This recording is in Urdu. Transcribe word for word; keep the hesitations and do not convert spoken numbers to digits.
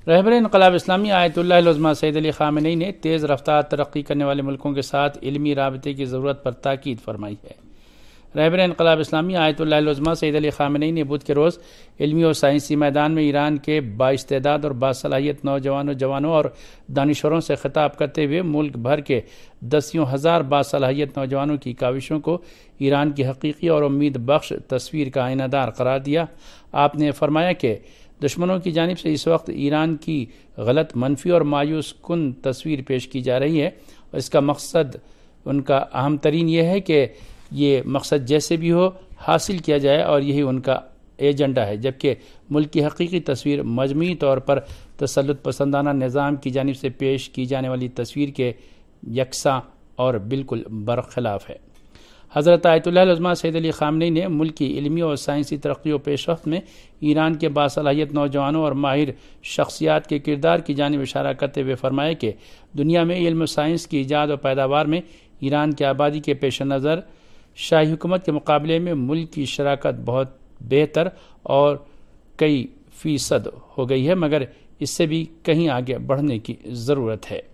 رہبر انقلاب اسلامی آیت اللہ العظمیٰ سید علی خامنئی نے تیز رفتار ترقی کرنے والے ملکوں کے ساتھ علمی رابطے کی ضرورت پر تاکید فرمائی ہے۔ رہبر انقلاب اسلامی آیت اللہ العظمیٰ سید علی خامنئی نے بدھ کے روز علمی اور سائنسی میدان میں ایران کے بااستعداد اور باصلاحیت نوجوانوں جوانوں اور دانشوروں سے خطاب کرتے ہوئے ملک بھر کے دسیوں ہزار باصلاحیت نوجوانوں کی کاوشوں کو ایران کی حقیقی اور امید بخش تصویر کا آئینہ دار قرار دیا۔ آپ نے فرمایا کہ دشمنوں کی جانب سے اس وقت ایران کی غلط، منفی اور مایوس کن تصویر پیش کی جا رہی ہے، اور اس کا مقصد، ان کا اہم ترین یہ ہے کہ یہ مقصد جیسے بھی ہو حاصل کیا جائے، اور یہی ان کا ایجنڈا ہے، جبکہ ملک کی حقیقی تصویر مجموعی طور پر تسلط پسندانہ نظام کی جانب سے پیش کی جانے والی تصویر کے یکساں اور بالکل برخلاف ہے۔ حضرت آیت اللہ العظمیٰ سید علی خامنئی نے ملک کی علمی اور سائنسی ترقی و پیش رفت میں ایران کے باصلاحیت نوجوانوں اور ماہر شخصیات کے کردار کی جانب اشارہ کرتے ہوئے فرمایا کہ دنیا میں علم و سائنس کی ایجاد و پیداوار میں ایران کی آبادی کے پیش نظر شاہی حکومت کے مقابلے میں ملک کی شراکت بہت بہتر اور کئی فیصد ہو گئی ہے، مگر اس سے بھی کہیں آگے بڑھنے کی ضرورت ہے۔